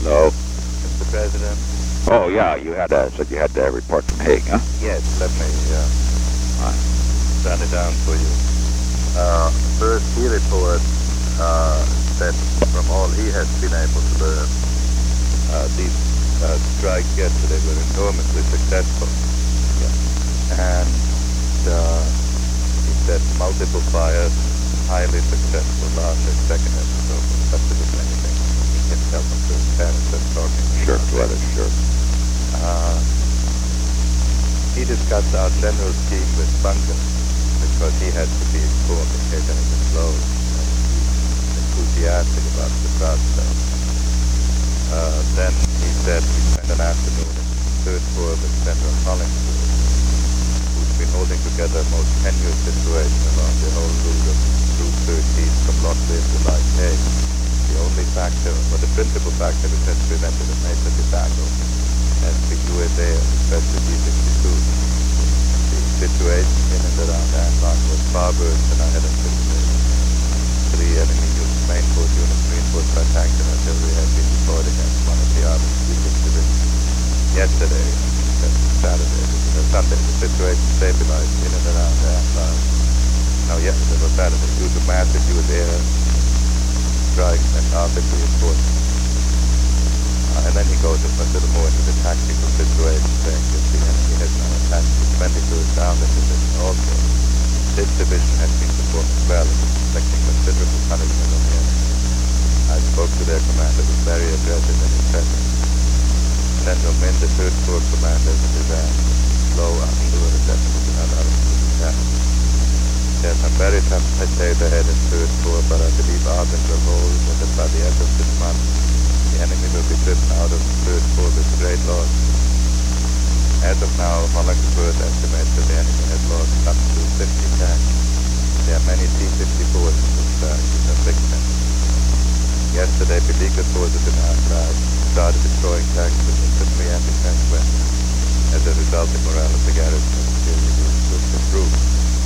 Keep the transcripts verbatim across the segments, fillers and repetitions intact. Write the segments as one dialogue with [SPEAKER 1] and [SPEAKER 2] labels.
[SPEAKER 1] Hello.
[SPEAKER 2] Mister President.
[SPEAKER 1] Oh, yeah, you had a, said you had a report from Haig, huh?
[SPEAKER 2] Yes, let me uh, turn it down for you. Uh, first, he reports uh, that from all he has been able to learn, uh, these uh, strikes yesterday were enormously successful. Yeah. And uh, he said multiple fires, highly successful, last and second episode. That's as anything he can tell from first parents and talking.
[SPEAKER 1] Sure, let it, sure.
[SPEAKER 2] Uh, he discussed our general scheme with Bunker because he had to be informed in case anything blows. And he's enthusiastic about the crowd stuff. Uh, then he said he spent an afternoon in the third floor with General Hollingsworth, who's been holding together a most tenuous situation along the whole route of Route thirteen from Locklear to Light Hay. The only factor, or the principal factor which has prevented a major debacle has been U S A, especially D sixty-two. The situation in and around Anlong was far worse than I had anticipated. Three enemy units, main force units, reinforced by tanks and artillery had been deployed against one of the Army's weakest divisions. Yesterday, that's Saturday, uh, Sunday, the situation stabilized in and around Anlong. No, yesterday was Saturday, due to massive U S air strikes and Arctic reinforcements. Uh, and then he goes a little more into the tactical situation, saying that the enemy has now attacked the twenty-first Armored Division also. This division has been performing well, inflicting considerable punishment on the enemy. I spoke to their commander, who was very aggressive and impressive. General Min, the third Corps commander, is a slow, undoer, definitely not out of the attack. There's some very tough days ahead in third Corps, but I believe Arvin will hold, and that by the end of this month, the enemy will be driven out of the third Corps with great loss. As of now, Hollingsworth estimates that the enemy has lost up to fifty tanks. There are many T fifty-fours in this strike, which are big tanks. Yesterday, beleaguered forces in Anlong started destroying tanks with infantry and defense weapons. As a result, the morale of the garrison was improved.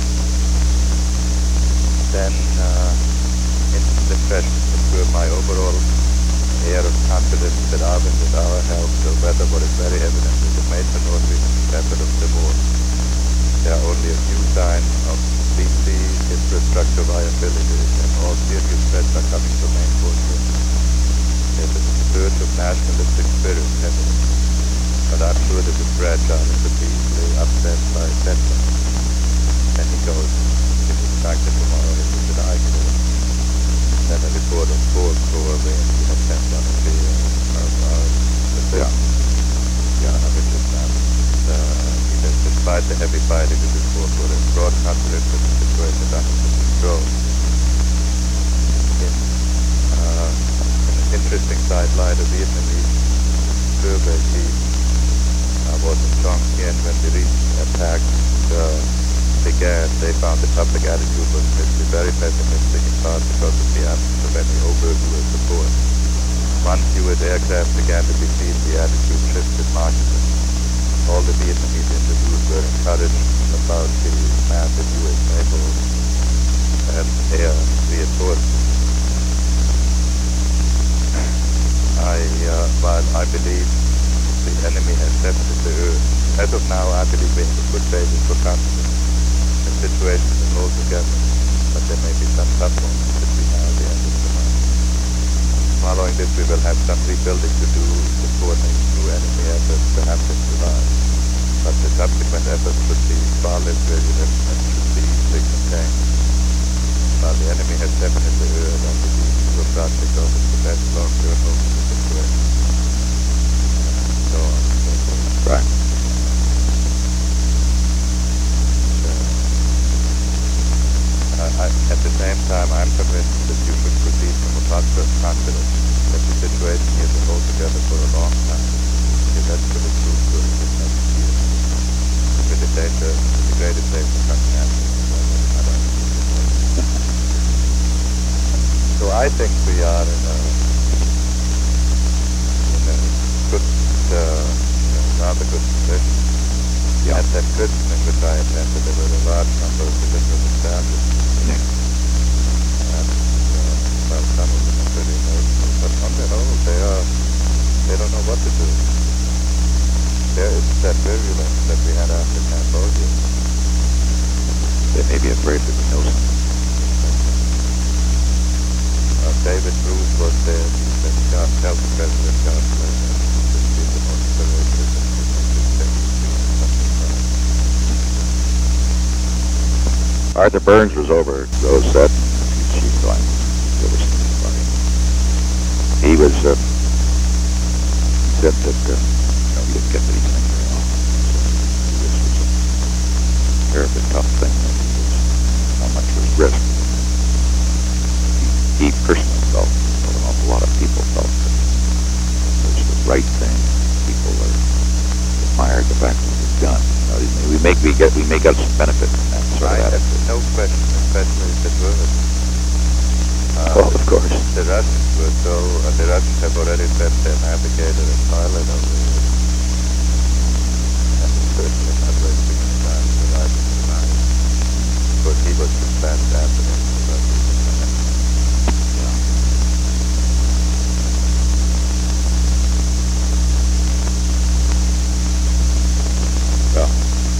[SPEAKER 2] Then, uh, in this session, confirmed my overall air of confidence that Arvin, with our help, will weather what is very evident is a major northeast effort of the war. There are only a few signs of B C infrastructure viability, and all serious threats are coming from main forces. There's a surge of nationalistic spirit evident, but I'm sure that the fragile and could be easily upset by setbacks. Then he goes, if it's back to tomorrow, it is an icon. Then a report of four Corps where he has sent one of the uh,
[SPEAKER 1] Yeah.
[SPEAKER 2] Yeah, which is not, uh, he says, despite the heavy fighting, this is four Corps in broad confidence that the situation is under control. In, uh, an interesting sidelight, a Vietnamese survey team uh, was in Tonkin when the recent attack uh, began. They found the public attitude was initially very pessimistic, in part because of the absence of any overt U S support. Once U S aircraft began to be seen, the attitude shifted markedly. All the Vietnamese interviews were encouraged about the massive U S naval and air reinforcements. I, uh, while I believe the enemy has definitely erred, as of now, I believe we have a good basis for confidence. The situation will hold together, but there may be some tough moments between now and the end of the month. Following this, we will have some rebuilding to do before next new enemy efforts, perhaps in July. But the subsequent efforts should be far less virulent and should be easily contained. While the enemy has definitely erred on the new project of its best long-term hope in the situation. So on and so forth.
[SPEAKER 1] Right.
[SPEAKER 2] I, at the same time, I'm convinced that you should proceed from a posture of confidence that the situation here will hold together for a long time, because that's going to prove during this next year. With the danger, with the greatest danger coming at us, I don't know. So I think we are in a, in a good, uh, you know, rather good position. Yeah. At that christening which I attended, there were a large number of individuals established.
[SPEAKER 1] Yeah.
[SPEAKER 2] And, uh, well, some of them are pretty emotional, but on the whole, they are know what to do. There is that virulence that we had after Cambodia.
[SPEAKER 1] They may be afraid that we know something.
[SPEAKER 2] Uh, David Bruce was there. He said, God, tell the President, God bless him. This is the most courageous and convincing thing he's seen in something like.
[SPEAKER 1] Arthur Burns was over at Rose Set. She thought there was something funny. He was, uh, he said that, uh, you know, he didn't get these things very often. This was a terribly tough thing. That he was, how much was risked. He, he personally felt, well, an awful lot of people felt that it was the right thing. People are admired the fact that it was done. You know, we make we get we may get some benefit from that sort
[SPEAKER 2] I
[SPEAKER 1] of
[SPEAKER 2] have
[SPEAKER 1] attitude.
[SPEAKER 2] no question, especially if it were. Uh,
[SPEAKER 1] Well, of course.
[SPEAKER 2] The Russians were so, uh, the Russians have already sent their navigator and pilot over here. And certainly not wasting any time to ride in the night. Because he was the best happening to the Russians.
[SPEAKER 1] Yeah. Well,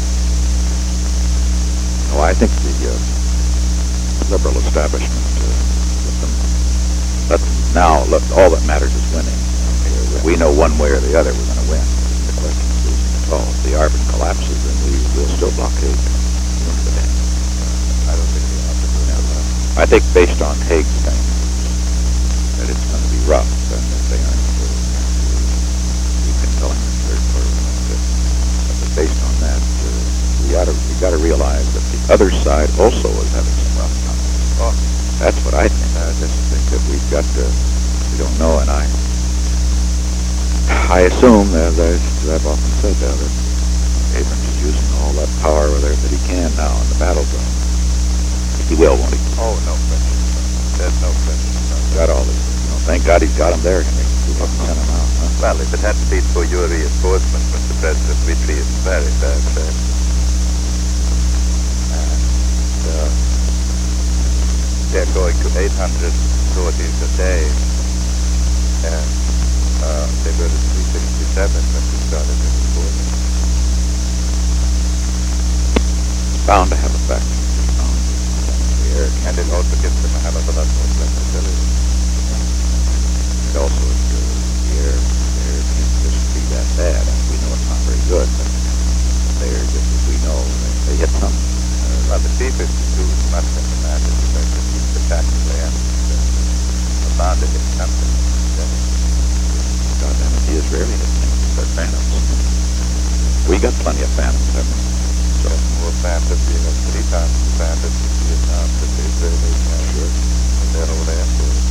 [SPEAKER 1] no, I think the uh, liberal establishment, uh, let them, let them now, let, all that matters is winning. Uh, we know one way or the other we're going to win. The question is losing at all. If the Arvin collapses, then we will still blockade the dam.
[SPEAKER 2] I don't think we have to do that.
[SPEAKER 1] I think based on Haig's thing, that it's going to be rough, and that they aren't uh, we've been telling them third part of it. But based on that, uh, we got to we got to realize that the other side also is having some rough times.
[SPEAKER 2] Oh,
[SPEAKER 1] That's what I think. I just think that we've got to, we don't know, and I I assume, as, I, as I've often said, uh, that Abrams is using all that power there that he can now in the battle zone. He will, won't he?
[SPEAKER 2] oh, no question. There's no question.
[SPEAKER 1] Got all this. You know, thank God he's got him there, Henry. He wouldn't send him out, huh?
[SPEAKER 2] Well, if it hadn't been for your reinforcement, Mister President, we'd be in very bad shape. And uh, they're going to eight hundred sorties a day, and uh, they were at three sixty-seven when we started in the morning.
[SPEAKER 1] It's bound to have effect. It's bound to. The air can,
[SPEAKER 2] And it also gives them a hell of a lot more flexibility.
[SPEAKER 1] it also is good. The air, the air can't just be that bad. I mean, we know it's not very good, but the air, just as we know, they, they hit some.
[SPEAKER 2] Well, the T fifty-two is much less than that. It's going to be spectacularly empty. A bound to hit something.
[SPEAKER 1] God damn it, he is rarely hit things. They're phantoms. We got plenty of phantoms, haven't we?
[SPEAKER 2] So more phantoms, you know, three times the phantoms in Vietnam that the Israelis have.
[SPEAKER 1] Sure.
[SPEAKER 2] In their whole air force.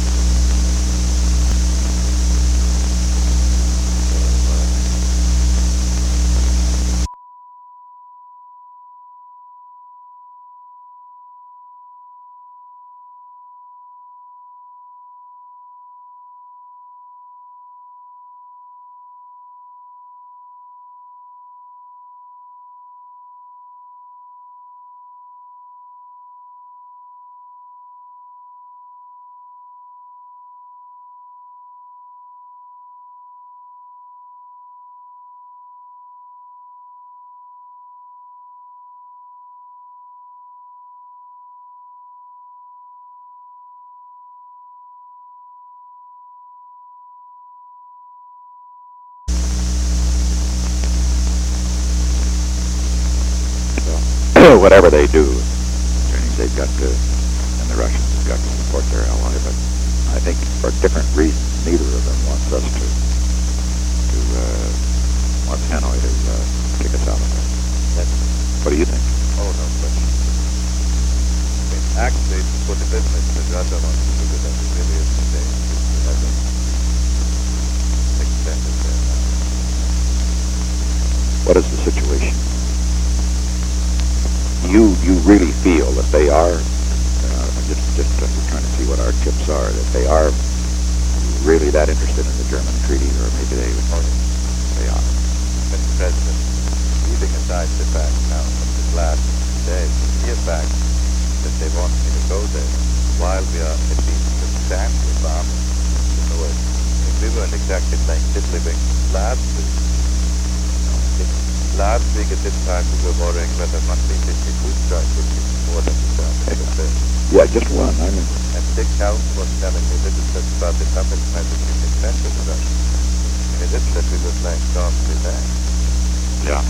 [SPEAKER 1] Whatever they do, they've got to, and the Russians have got to support their ally, but I think for different reasons, neither of them wants us to, to uh, wants Hanoi to uh, kick us out of it.
[SPEAKER 2] That's,
[SPEAKER 1] What do you think?
[SPEAKER 2] oh, no question. I mean, actually, for the business that Russia wants to do with us, it really is the same. It hasn't extended there now.
[SPEAKER 1] What is the situation? You you really feel that they are, uh, just just uh, trying to see what our tips are, that they are really that interested in the German treaty, or maybe they would,
[SPEAKER 2] Oh,
[SPEAKER 1] they are.
[SPEAKER 2] Mister President, leaving aside the fact now of this last day, the mere fact that they want me to go there while we are at least substantially bombing the North in we weren't exactly playing tiddlywinks last week. Last week at this time we were worrying whether monthly fifty food strike would be more than the time.
[SPEAKER 1] Yeah, just one. I mean,
[SPEAKER 2] and Dick Helm was telling me this is just about the toughest message you can send to the Russians. And it is that we were playing stormly back.
[SPEAKER 1] Yeah.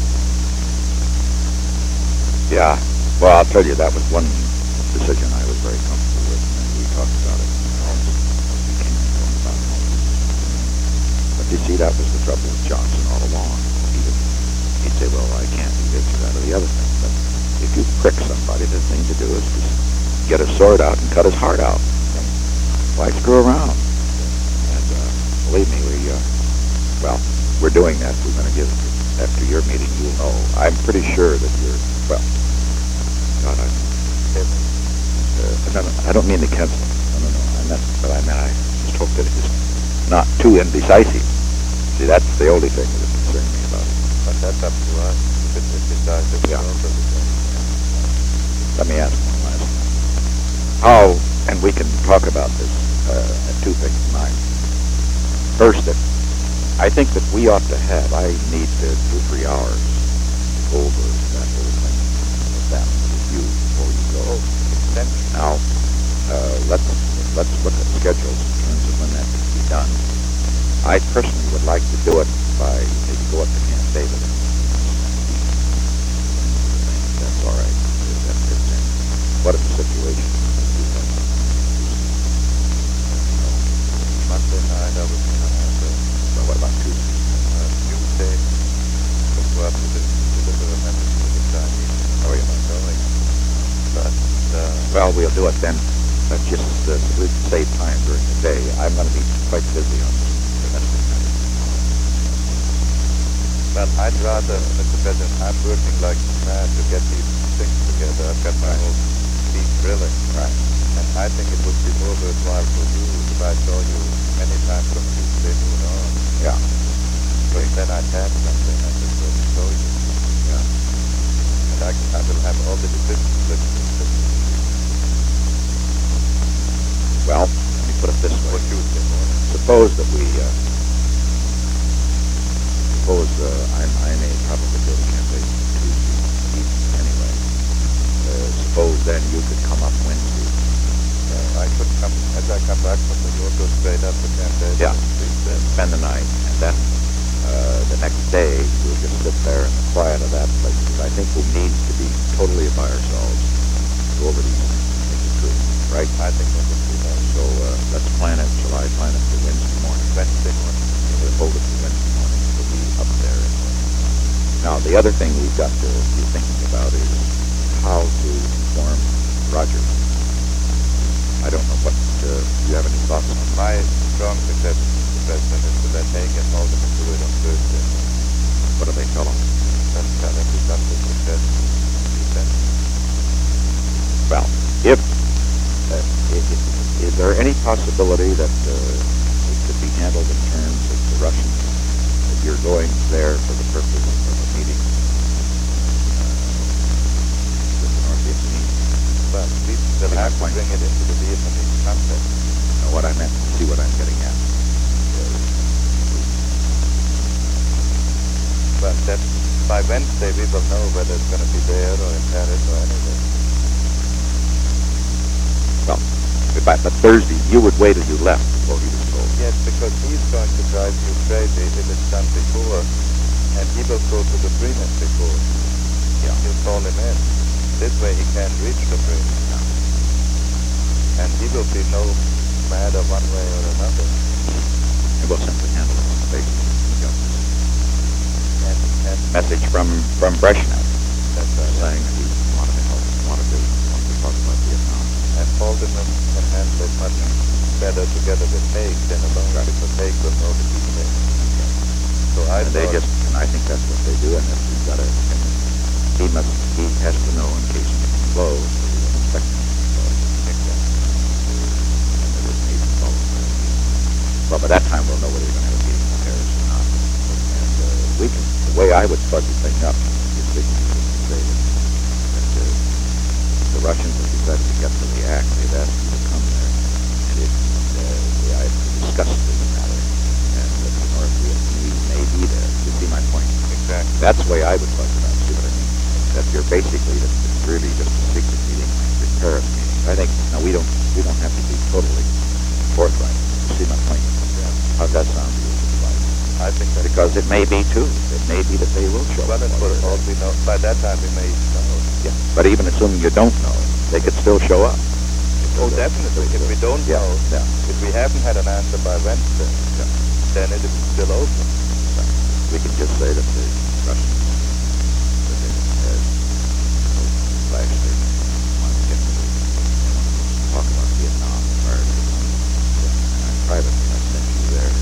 [SPEAKER 1] Yeah. Well, I'll tell you, that was one decision I was very comfortable with, and we talked about it. We came and talked about it all. But you see, that was the trouble with Johnson all along. He would, he'd say, well, I can't do this or that or the other thing. But if you prick somebody, the thing to do is just get a sword out and cut his heart out. Why screw around? And uh, believe me, we, uh, well, we're doing that. We're going to give, after your meeting, you'll know. I'm pretty sure that you're, well, God, I, uh, no, no, I don't mean to cancel. No, no, no. I meant, but I meant I just hope that it's not too indecisive. See, that's the only thing that concerns me about it.
[SPEAKER 2] But that's up to us. If it's indecisive,
[SPEAKER 1] yeah.
[SPEAKER 2] Also yeah.
[SPEAKER 1] Let me ask one last thing. How, and we can talk about this, uh, at two things in mind. First, that I think that we ought to have, I need uh, two, three hours to go over that whole thing with them, with you, before you go.
[SPEAKER 2] Then,
[SPEAKER 1] now, uh, let's, let's look at schedules in terms of when that can be done. I personally would like to do it by, maybe go up to Camp David. That's all right. That fits in. What is the situation?
[SPEAKER 2] Monday night, I was going to have to...
[SPEAKER 1] Well, what about Tuesday?
[SPEAKER 2] Uh, Tuesday, we'll go up to the, deliver a message to the Chinese.
[SPEAKER 1] Oh, yeah.
[SPEAKER 2] Not going. But, uh...
[SPEAKER 1] Well, we'll do it then. That's just uh, so we can save time during the day. I'm going to be quite busy on this.
[SPEAKER 2] Well, I'd rather, Mister President, I'm working like mad to get these things together. I've got my
[SPEAKER 1] right.
[SPEAKER 2] whole speed drilling.
[SPEAKER 1] Right.
[SPEAKER 2] And I think it would be more worthwhile for you if I saw you many times from Tuesday noon on.
[SPEAKER 1] Yeah.
[SPEAKER 2] But then I'd have something I could go to show you.
[SPEAKER 1] Yeah.
[SPEAKER 2] And I, I will have all the decisions listened.
[SPEAKER 1] Well, let me put it this way.
[SPEAKER 2] For Tuesday morning.
[SPEAKER 1] Suppose that we, uh, suppose uh, I'm, I may probably go to Camp David Tuesday evening anyway. Uh, suppose then you could come up Wednesday.
[SPEAKER 2] Uh, I could come, as I come back from New York, go straight up to Camp David.
[SPEAKER 1] Yeah, spend the night, and then uh, the next day we'll just sit there in the quiet of that place, because I think we need to be totally by ourselves, go over these things, make it true, right?
[SPEAKER 2] I think that would be nice.
[SPEAKER 1] So uh, let's plan it, shall I plan it for Wednesday morning?
[SPEAKER 2] Wednesday morning.
[SPEAKER 1] We'll hold it for Wednesday morning, we'll be up there anyway. Now, the other thing we've got to be thinking about is how to inform Roger. I don't know what, uh, do you have any thoughts on that?
[SPEAKER 2] My strong suggestion, Mister President, is to let Haig and Haldeman do it on Thursday.
[SPEAKER 1] What do they tell him?
[SPEAKER 2] That's tell him we've done the suggestion.
[SPEAKER 1] Well, if, uh, if, is there any possibility that uh, it could be handled in terms of the Russians, that you're going there for the purpose of a meeting uh, with the North Vietnamese?
[SPEAKER 2] But we will have to bring it into the Vietnamese context.
[SPEAKER 1] Now, what I meant, see what I'm getting at.
[SPEAKER 2] But that by Wednesday we will know whether it's going to be there or in Paris or anywhere.
[SPEAKER 1] Well, but, but Thursday, you would wait till you left before he was told.
[SPEAKER 2] Yes, because he's going to drive you crazy if it's done before, and he will go to the Freeman before.
[SPEAKER 1] Yeah.
[SPEAKER 2] You'll call him in. This way he can't reach the Freeman. Yeah. And he will be no matter one way or another.
[SPEAKER 1] And we'll simply handle it. Basically,
[SPEAKER 2] and, and
[SPEAKER 1] message from from Brezhnev.
[SPEAKER 2] That's right.
[SPEAKER 1] Saying that he wanted to help, wanted to, wanted to talk about Vietnam.
[SPEAKER 2] And Haldeman can handle it much better together with Haig than alone, right. Because Haig will know the details. Okay. So I
[SPEAKER 1] and they just, and I think that's what they do, and if we've got to, he must, he has to know in case he blows, so we don't expect him to blow. Exactly. And there is need to follow. Well, by that time we'll know whether you're going to have a meeting in Paris or not. And uh, we can, the way I would plug the thing up, is they can say that, that uh, the Russians have decided to get to the act. They've asked you to come there, and it, uh, I discussed this matter,
[SPEAKER 2] Exactly.
[SPEAKER 1] That's the way I would like it. See what I mean? That you're basically, that it's really just a secret meeting, like Paris meeting. I think, now we don't, we don't have to be totally forthright. You see my point?
[SPEAKER 2] Yeah.
[SPEAKER 1] How's that sound to you?
[SPEAKER 2] I think that
[SPEAKER 1] Because it may be too. It may be that they will show
[SPEAKER 2] well,
[SPEAKER 1] up.
[SPEAKER 2] and for all we know, by that time we may know.
[SPEAKER 1] Yeah. But even assuming you don't know, they could still show up.
[SPEAKER 2] Oh, definitely. If we don't
[SPEAKER 1] yeah.
[SPEAKER 2] know,
[SPEAKER 1] yeah.
[SPEAKER 2] if we haven't had an answer by Wednesday,
[SPEAKER 1] yeah.
[SPEAKER 2] then it is still open.
[SPEAKER 1] Right. We can just say that the Russians, that they had flash statement, want to get to the, they want to talk about Vietnam prior to the yeah. And I privately, I sent you there.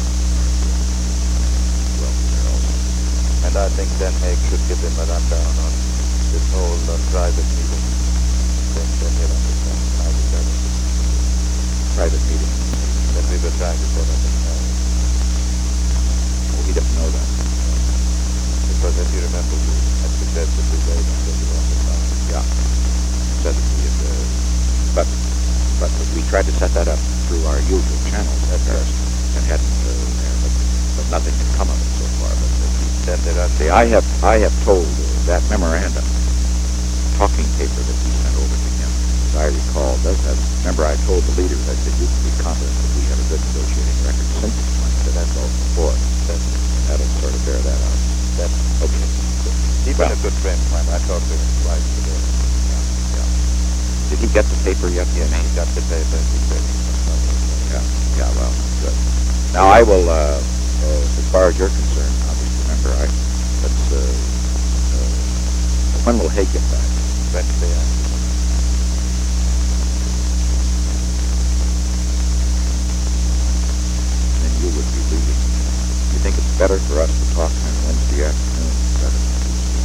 [SPEAKER 1] Well, there also.
[SPEAKER 2] And I think Den Haag should give them a rundown on this whole uh, private meeting. Then, then you'll understand how we got it.
[SPEAKER 1] Private meeting.
[SPEAKER 2] That we were trying to set up in Paris.
[SPEAKER 1] Well, he doesn't know that.
[SPEAKER 2] Because as you remember, we had suggested we wait until we were on the phone.
[SPEAKER 1] Yeah. Said that we had, uh, but, but we tried to set that up through our usual channels at first, and hadn't, uh, there, but, but nothing had come of it so far. But uh,
[SPEAKER 2] Then there are
[SPEAKER 1] see, I have, I have told uh, that memorandum, talking paper that we sent over to him, as I recall, does have. Remember, I told the leaders, I said, you can be confident that we have a good negotiating record since the point. So that's all before. That, that'll sort of bear that out.
[SPEAKER 2] That,
[SPEAKER 1] okay. Good.
[SPEAKER 2] Even
[SPEAKER 1] Well,
[SPEAKER 2] a good friend of mine, I talked to him twice today.
[SPEAKER 1] Yeah, yeah. Did he get the paper yet?
[SPEAKER 2] Yeah, he got the paper. He said he was not
[SPEAKER 1] Yeah, yeah, well, good. Now I will, uh, uh, as far as you're concerned, obviously, remember, I, let's, uh, uh, when will Haig get back?
[SPEAKER 2] Wednesday after.
[SPEAKER 1] Then you would be leaving. You think it's better for us to talk on Wednesday afternoon? Better than Tuesday?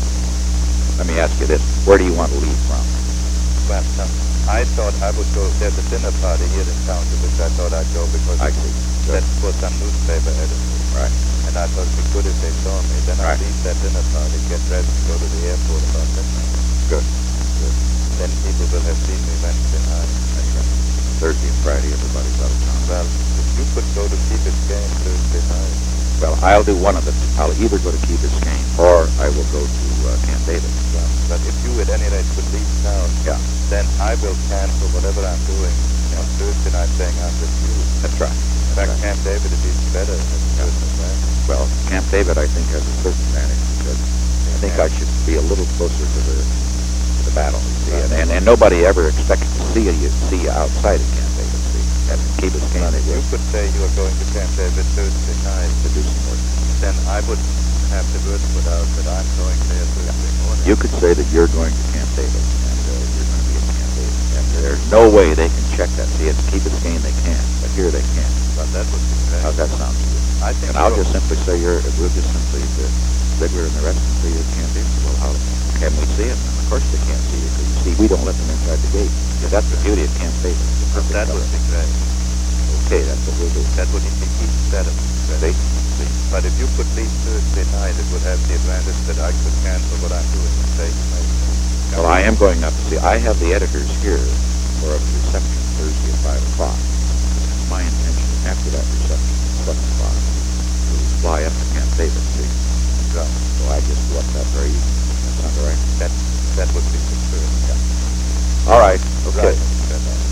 [SPEAKER 1] Let me ask you this. Where do you want to leave from?
[SPEAKER 2] Well, um, I thought I would go, there's a dinner party here in town to which I thought I'd go because
[SPEAKER 1] I see. Good.
[SPEAKER 2] that's for some newspaper editors.
[SPEAKER 1] Right.
[SPEAKER 2] And I thought it'd be good if they saw me. Then
[SPEAKER 1] Right.
[SPEAKER 2] I'd leave that dinner party, get dressed, and go to the airport about that time.
[SPEAKER 1] Good. Good.
[SPEAKER 2] Then people will have seen me Wednesday night.
[SPEAKER 1] That's right. Thursday and Friday, everybody's out of town.
[SPEAKER 2] Well, if you could go to keep it game Thursday night.
[SPEAKER 1] Well, I'll do one of the two. I'll either go to Key Biscayne or I will go to uh, Camp David.
[SPEAKER 2] Well, but if you at any rate could leave town,
[SPEAKER 1] Yeah.
[SPEAKER 2] then I will cancel whatever I'm doing on Thursday night saying I'm with you.
[SPEAKER 1] That's right.
[SPEAKER 2] In fact,
[SPEAKER 1] right.
[SPEAKER 2] Camp David is even better than
[SPEAKER 1] Yeah.
[SPEAKER 2] right?
[SPEAKER 1] Well, Camp David, I think, has a certain advantage because I think I should be a little closer to the to the battle. You see, and, and and nobody ever expects to see you see you outside of Camp David. See, at Key Biscayne,
[SPEAKER 2] Well,
[SPEAKER 1] they
[SPEAKER 2] if you
[SPEAKER 1] will
[SPEAKER 2] could say you are going to Camp David Thursday night,
[SPEAKER 1] to do some work.
[SPEAKER 2] then I would have the word put out that I'm going there Thursday morning.
[SPEAKER 1] You could say that you're going to Camp David and uh, you're going to be at Camp David, and there's no way they can check that. See, at Key Biscayne they can, but here they can't.
[SPEAKER 2] But that would be great.
[SPEAKER 1] How's that sound to you?
[SPEAKER 2] I think
[SPEAKER 1] And I'll
[SPEAKER 2] you're-
[SPEAKER 1] just simply say you're, we'll just simply, the Ziegler and the rest can see you at Camp David. Well, how can we see it? And of course they can't see you because, you see, we don't let them inside the gate. Because that's the beauty of Camp David. It's the perfect
[SPEAKER 2] that
[SPEAKER 1] color.
[SPEAKER 2] would be great.
[SPEAKER 1] Okay, that's what we'll do.
[SPEAKER 2] That would be even better.
[SPEAKER 1] See? See?
[SPEAKER 2] But if you could leave Thursday night, it would have the advantage that I could cancel what I'm doing and say you may.
[SPEAKER 1] Well, I am going up to see, I have the editors here for a reception Thursday at five o'clock. It's my intention after that reception, seven o'clock, to fly up to Camp David, see? So, so I just go up that very evening. That sound all right?
[SPEAKER 2] That, that would be preferred.
[SPEAKER 1] Yeah. All right, okay.
[SPEAKER 2] Right.